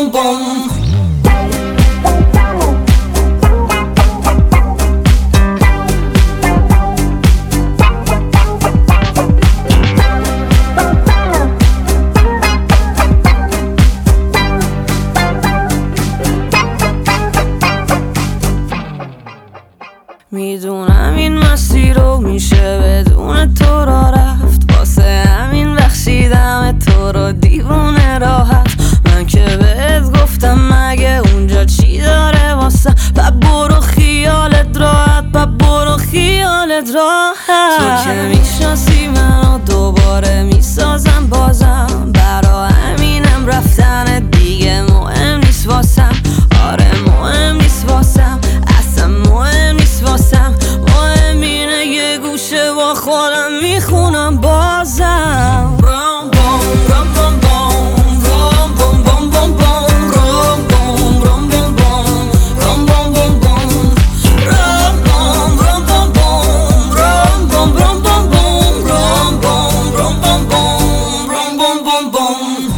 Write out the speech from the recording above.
بوم بوم. میدونم این مسیر رو میشه بدون تو را رفت، واسه همین بخشیدم تو رو دیوونه راحت. من که بهت گفتم مگه اونجا چی داره واسه، برو خیالت راحت، برو خیالت راحت. تو که میشناسی منو دوباره میسازم بازم، برا همینم رفتن دیگه مهم نیست واسم. آره مهم نیست واسم، اصلا مهم نیست واسم. مهم اینه یه گوشه با خودم میخونم بازم. رام بوم رام بوم بوم، رام بوم بوم بوم بوم، رام بوم رام بوم بوم، رام بوم بوم بوم، رام بوم رام بوم بوم، رام بوم رام بوم بوم، رام بوم رام بوم بوم، رام بوم بوم بوم.